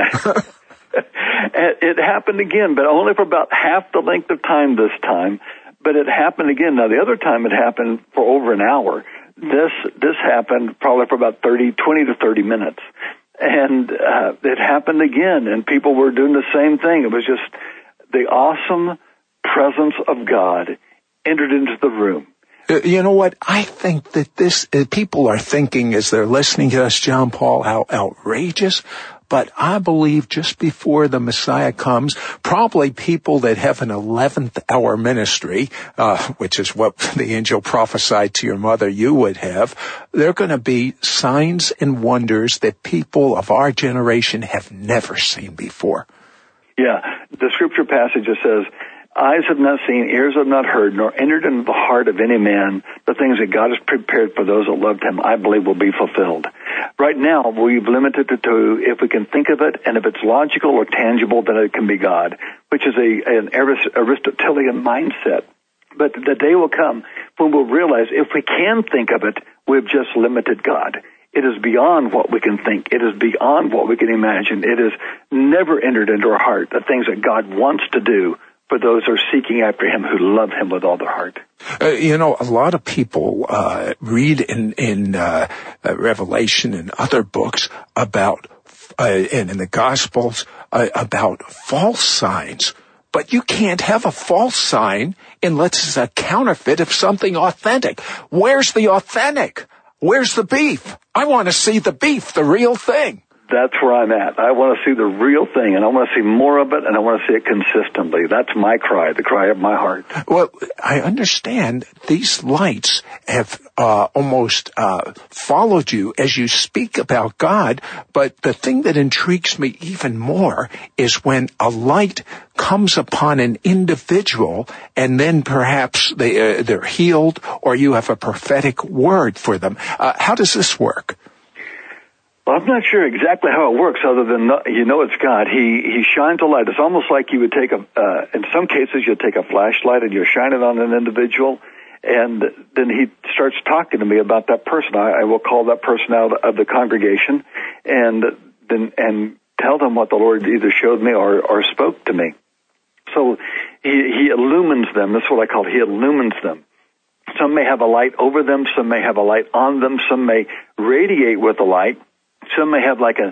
It happened again, but only for about half the length of time this time. But it happened again. Now, the other time it happened for over an hour. This happened probably for about 20 to 30 minutes. And it happened again, and people were doing the same thing. It was just the awesome presence of God entered into the room. You know what? I think that this people are thinking as they're listening to us, John Paul, how outrageous. But I believe just before the Messiah comes, probably people that have an 11th hour ministry, which is what the angel prophesied to your mother you would have, they're going to be signs and wonders that people of our generation have never seen before. Yeah, the scripture passage says, eyes have not seen, ears have not heard, nor entered into the heart of any man the things that God has prepared for those that loved Him, I believe will be fulfilled. Right now, we've limited it to if we can think of it, and if it's logical or tangible, then it can be God, which is an Aristotelian mindset. But the day will come when we'll realize if we can think of it, we've just limited God. It is beyond what we can think. It is beyond what we can imagine. It has never entered into our heart the things that God wants to do for those who are seeking after Him, who love Him with all their heart. A lot of people read in Revelation and other books about, and in the Gospels, about false signs. But you can't have a false sign unless it's a counterfeit of something authentic. Where's the authentic? Where's the beef? I want to see the beef, the real thing. That's where I'm at. I want to see the real thing, and I want to see more of it, and I want to see it consistently. That's my cry, the cry of my heart. Well, I understand these lights have almost followed you as you speak about God, but the thing that intrigues me even more is when a light comes upon an individual, and then perhaps they're healed, or you have a prophetic word for them. How does this work? Well, I'm not sure exactly how it works, other than it's God. He shines a light. It's almost like you would take in some cases, you'll take a flashlight and you'll shine it on an individual, and then he starts talking to me about that person. I will call that person out of the congregation, and tell them what the Lord either showed me or spoke to me. So he illumines them. That's what I call it. He illumines them. Some may have a light over them. Some may have a light on them. Some may radiate with a light. Some may have like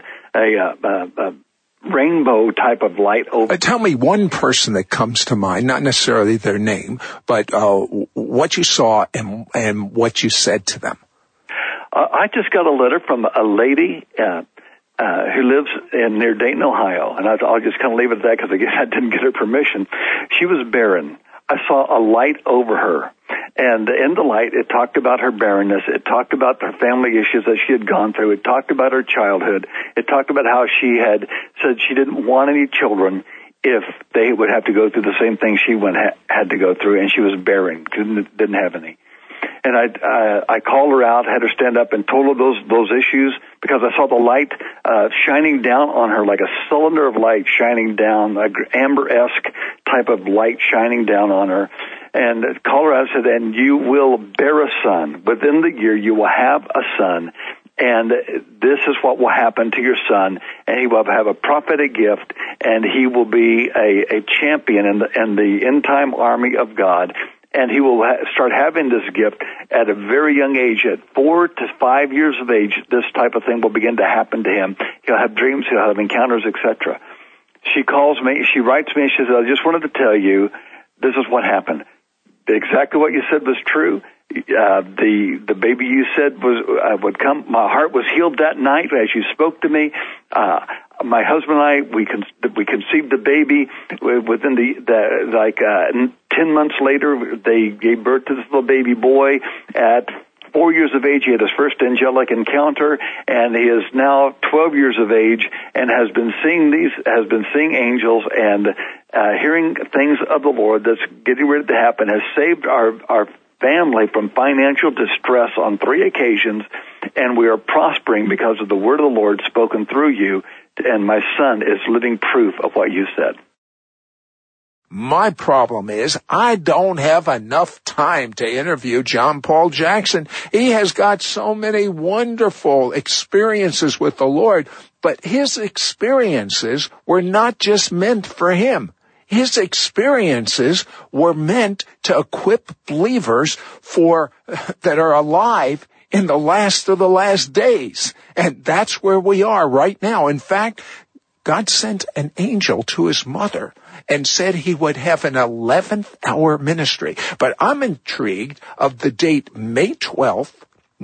a rainbow type of light over. Tell me one person that comes to mind, not necessarily their name, but what you saw and what you said to them. I just got a letter from a lady who lives near Dayton, Ohio, and I'll just kind of leave it at that because I didn't get her permission. She was barren. I saw a light over her, and in the light, it talked about her barrenness. It talked about her family issues that she had gone through. It talked about her childhood. It talked about how she had said she didn't want any children if they would have to go through the same thing she had to go through, and she was barren, didn't have any. And I called her out, had her stand up and told her those issues, because I saw the light shining down on her like a cylinder of light shining down, like amber-esque type of light shining down on her. And called her out and said, and you will bear a son. Within the year you will have a son, and this is what will happen to your son, and he will have a prophetic gift, and he will be a champion in the end-time army of God. And he will start having this gift at a very young age. At 4 to 5 years of age, this type of thing will begin to happen to him. He'll have dreams, he'll have encounters, etc. She calls me, she writes me, and she says, I just wanted to tell you, this is what happened. Exactly what you said was true. The baby you said would come. My heart was healed that night as you spoke to me. My husband and I, we conceived the baby within 10 months later. They gave birth to this little baby boy. At 4 years of age, he had his first angelic encounter, and he is now 12 years of age and has been seeing angels and hearing things of the Lord that's getting ready to happen. Has saved our family from financial distress on 3 occasions, and we are prospering because of the word of the Lord spoken through you, and my son is living proof of what you said. My problem is I don't have enough time to interview John Paul Jackson. He has got so many wonderful experiences with the Lord, but his experiences were not just meant for him. His experiences were meant to equip believers that are alive in the last of the last days. And that's where we are right now. In fact, God sent an angel to his mother and said he would have an 11th hour ministry. But I'm intrigued of the date May 12th,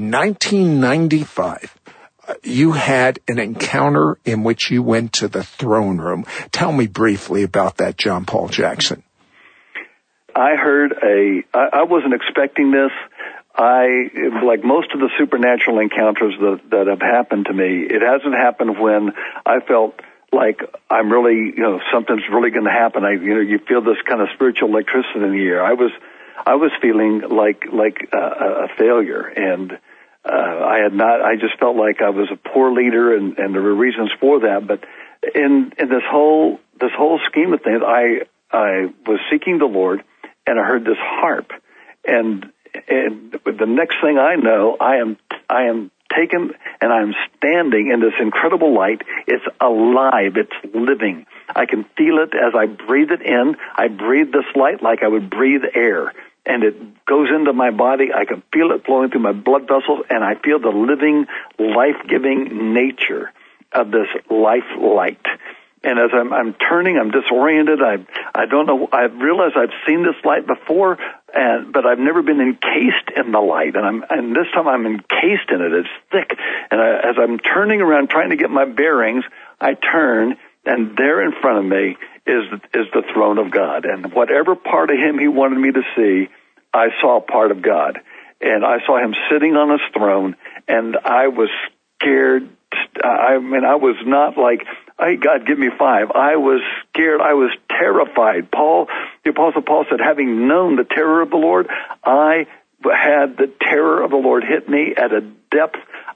1995. You had an encounter in which you went to the throne room. Tell me briefly about that, John Paul Jackson. I heard I wasn't expecting this. Like most of the supernatural encounters that have happened to me, it hasn't happened when I felt like I'm really, something's really going to happen. You feel this kind of spiritual electricity in the air. I was feeling like a failure, and I just felt like I was a poor leader, and there were reasons for that. But in this whole scheme of things, I was seeking the Lord, and I heard this harp, and the next thing I know, I am taken, and I'm standing in this incredible light. It's alive. It's living. I can feel it as I breathe it in. I breathe this light like I would breathe air, and it goes into my body. I can feel it flowing through my blood vessels, and I feel the living, life-giving nature of this life light. And as I'm turning, I'm disoriented. I don't know. I realize I've seen this light before, but I've never been encased in the light. And this time I'm encased in it. It's thick. And as I'm turning around trying to get my bearings, I turn, and there in front of me is the throne of God. And whatever part of him he wanted me to see, I saw part of God. And I saw him sitting on his throne, and I was scared. I was not like, hey, God, give me 5. I was scared. I was terrified. The Apostle Paul said, having known the terror of the Lord, I had the terror of the Lord hit me at a depth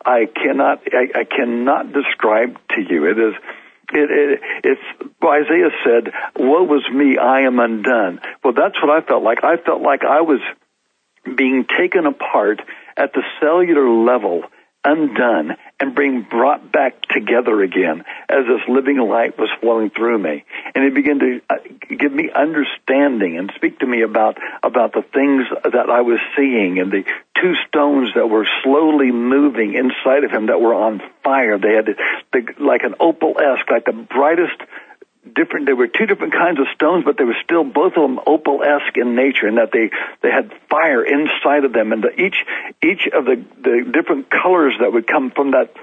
I cannot describe to you. It's well, Isaiah said, "Woe is me, I am undone." Well, that's what I felt like. I felt like I was being taken apart at the cellular level, undone, and being brought back together again as this living light was flowing through me. And it began to give me understanding and speak to me about the things that I was seeing, and the two stones that were slowly moving inside of him that were on fire. They had like an opal-esque, like the brightest different. There were two different kinds of stones, but they were still both of them opal-esque in nature, in that they had fire inside of them, and each of the different colors that would come from the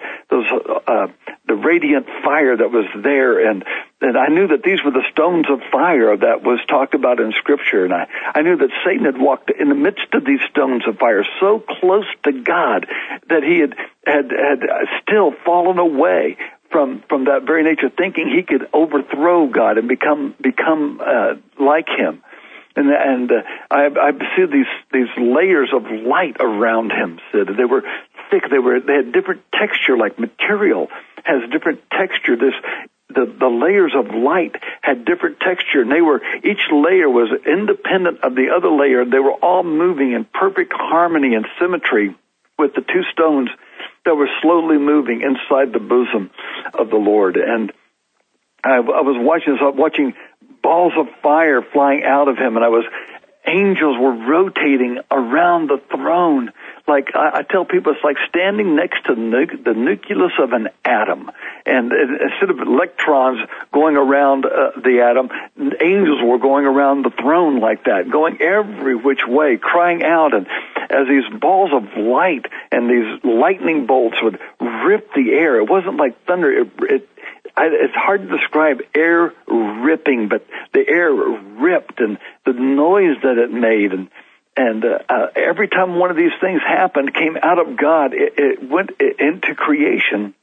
radiant fire that was there, and I knew that these were the stones of fire that was talked about in Scripture, and I knew that Satan had walked in the midst of these stones of fire so close to God that he had still fallen away from that very nature, thinking he could overthrow God and become like him. And I see these layers of light around him, Sid. They were thick. They had different texture, like material has different texture. The layers of light had different texture, and each layer was independent of the other layer. They were all moving in perfect harmony and symmetry with the two stones that were slowly moving inside the bosom of the Lord. And I was watching balls of fire flying out of him, and angels were rotating around the throne. Like I tell people, it's like standing next to the nucleus of an atom, and instead of electrons going around the atom, angels were going around the throne like that, going every which way, crying out. And as these balls of light and these lightning bolts would rip the air, it wasn't like thunder. It's hard to describe air ripping, but the air ripped, and the noise that it made, and every time one of these things happened, came out of God, it went into creation.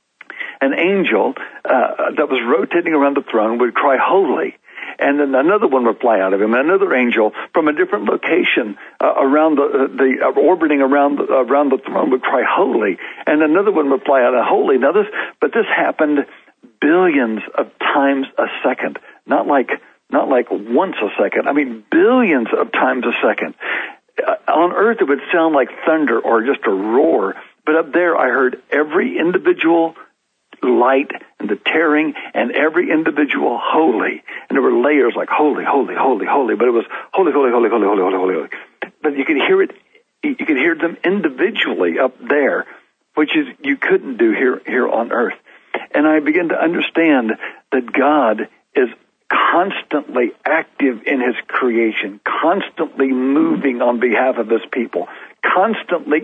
An angel that was rotating around the throne would cry, "Holy." And then another one would fly out of him. Another angel from a different location around orbiting around the throne would cry, "Holy." And another one would fly out of "Holy." Now this happened billions of times a second, not like once a second. I mean, billions of times a second. On earth, it would sound like thunder or just a roar. But up there, I heard every individual light and the tearing and every individual holy. And there were layers like holy, holy, holy, holy. But it was holy, holy, holy, holy, holy, holy, holy, holy. But you could hear it. You could hear them individually up there, which is you couldn't do here on earth. And I began to understand that God is constantly active in his creation, constantly moving on behalf of his people, constantly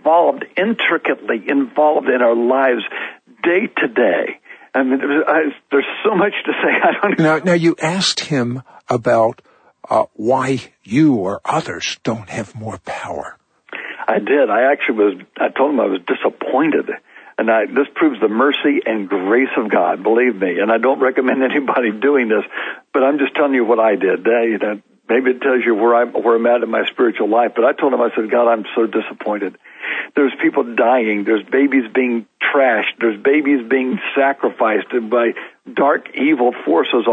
intricately involved in our lives day to day. I mean, there's so much to say. I don't know. Now you asked him about why you or others don't have more power. I did. I told him I was disappointed. And this proves the mercy and grace of God, believe me. And I don't recommend anybody doing this, but I'm just telling you what I did. Maybe it tells you where I'm at in my spiritual life. But I told him, I said, "God, I'm so disappointed. There's people dying. There's babies being trashed. There's babies being sacrificed by dark, evil forces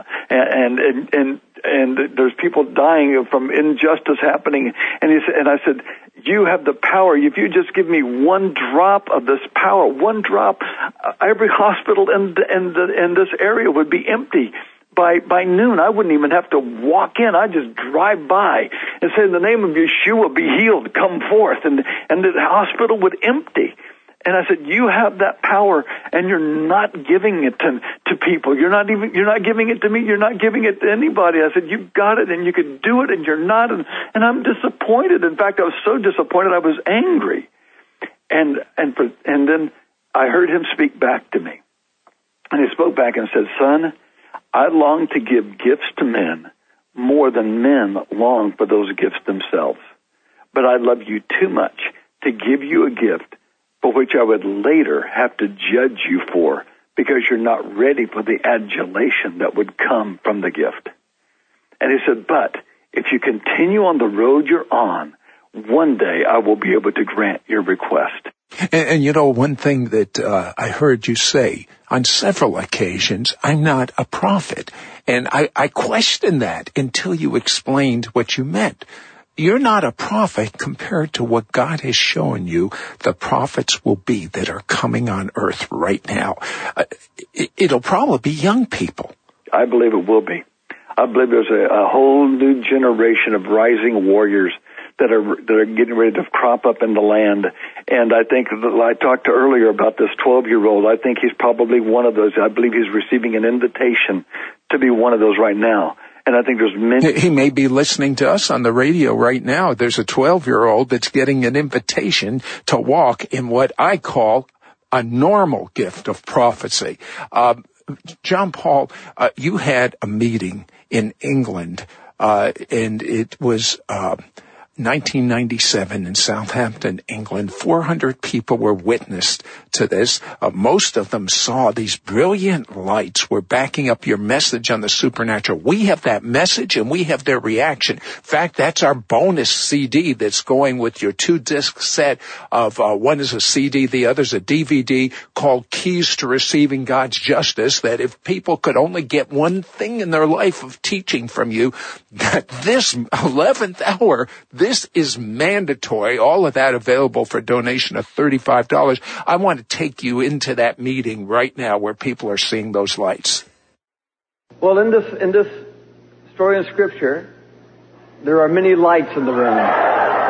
and there's people dying from injustice happening." And I said, "You have the power. If you just give me one drop of this power, one drop, every hospital in this area would be empty. By noon, I wouldn't even have to walk in. I'd just drive by and say, 'In the name of Yeshua, be healed, come forth,' and the hospital would empty." And I said, "You have that power, and you're not giving it to people. You're not giving it to me. You're not giving it to anybody." I said, "You've got it, and you could do it, and you're not." And I'm disappointed. In fact, I was so disappointed, I was angry. And then I heard him speak back to me, and he spoke back and said, "Son, I long to give gifts to men more than men long for those gifts themselves. But I love you too much to give you a gift for which I would later have to judge you for, because you're not ready for the adulation that would come from the gift." And he said, "But if you continue on the road you're on, one day I will be able to grant your request." And you know, one thing that I heard you say on several occasions, I'm not a prophet. And I questioned that until you explained what you meant. You're not a prophet compared to what God has shown you the prophets will be that are coming on earth right now. It'll probably be young people. I believe it will be. I believe there's a whole new generation of rising warriors that are getting ready to crop up in the land. And I think I talked earlier about this 12-year-old. I think he's probably one of those. I believe he's receiving an invitation to be one of those right now. And I think there's many. He may be listening to us on the radio right now. There's a 12-year-old that's getting an invitation to walk in what I call a normal gift of prophecy. John Paul, you had a meeting in England, and it was 1997 in Southampton, England. 400 people were witnessed to this. Most of them saw these brilliant lights were backing up your message on the supernatural. We have that message and we have their reaction. In fact, that's our bonus CD that's going with your 2-disc set of, one is a CD, the other's a DVD called Keys to Receiving God's Justice, that if people could only get one thing in their life of teaching from you, that this 11th hour, this is mandatory. All of that available for a donation of $35. I want to take you into that meeting right now where people are seeing those lights. Well, in this story in Scripture, there are many lights in the room.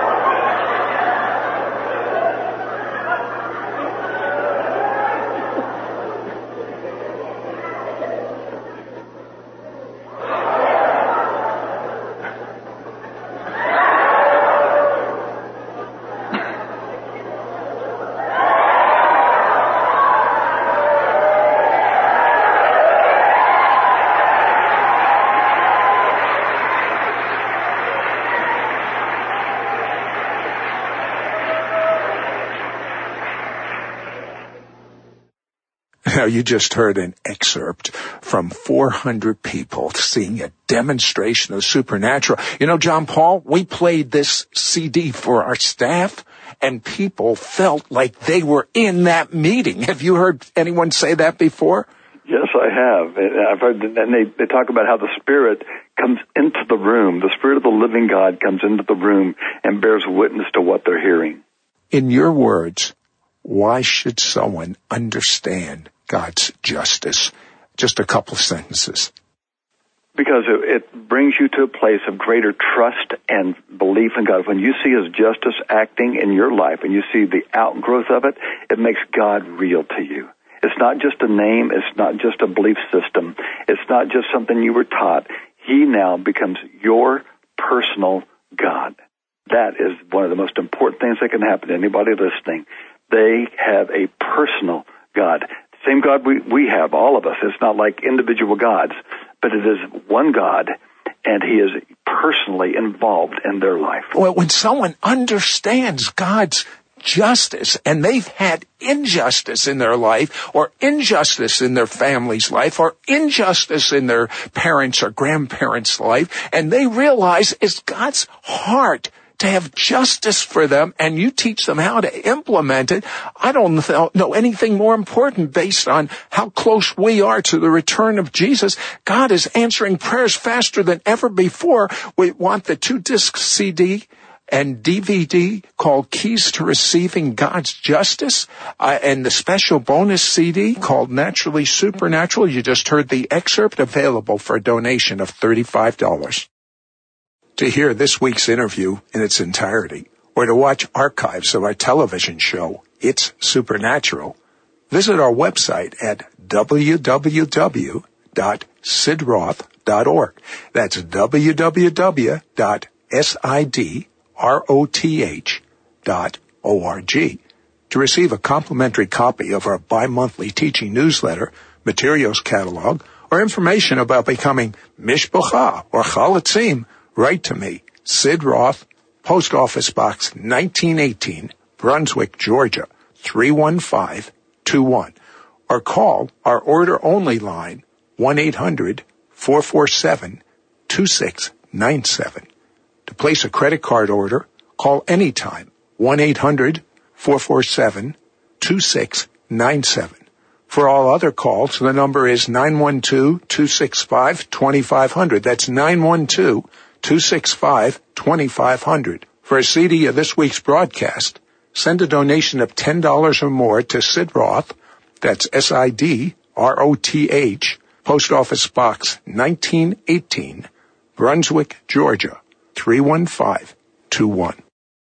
Now, you just heard an excerpt from 400 people seeing a demonstration of the supernatural. You know, John Paul, we played this CD for our staff, and people felt like they were in that meeting. Have you heard anyone say that before? Yes, I have. I've heard, and they talk about how the Spirit comes into the room. The Spirit of the living God comes into the room and bears witness to what they're hearing. In your words, why should someone understand God's justice? Just a couple of sentences. Because it brings you to a place of greater trust and belief in God. When you see His justice acting in your life and you see the outgrowth of it, it makes God real to you. It's not just a name. It's not just a belief system. It's not just something you were taught. He now becomes your personal God. That is one of the most important things that can happen to anybody listening. They have a personal God. Same God we have, all of us. It's not like individual gods, but it is one God, and He is personally involved in their life. Well, when someone understands God's justice, and they've had injustice in their life, or injustice in their family's life, or injustice in their parents' or grandparents' life, and they realize it's God's heart to have justice for them, and you teach them how to implement it. I don't know anything more important based on how close we are to the return of Jesus. God is answering prayers faster than ever before. We want the 2-disc CD and DVD called Keys to Receiving God's Justice, and the special bonus CD called Naturally Supernatural. You just heard the excerpt, available for a donation of $35. To hear this week's interview in its entirety, or to watch archives of our television show, It's Supernatural, visit our website at www.sidroth.org. That's www.sidroth.org. To receive a complimentary copy of our bi-monthly teaching newsletter, materials catalog, or information about becoming Mishpocha or Chalatzim, write to me, Sid Roth, Post Office Box 1918, Brunswick, Georgia, 31521. Or call our order-only line, 1-800-447-2697. To place a credit card order, call anytime, 1-800 888-447-2697. For all other calls, the number is 912-265-2500. That's 912-265-2500. For a CD of this week's broadcast, send a donation of $10 or more to Sid Roth. That's SIDROTH, Post Office Box 1918, Brunswick, Georgia, 31521.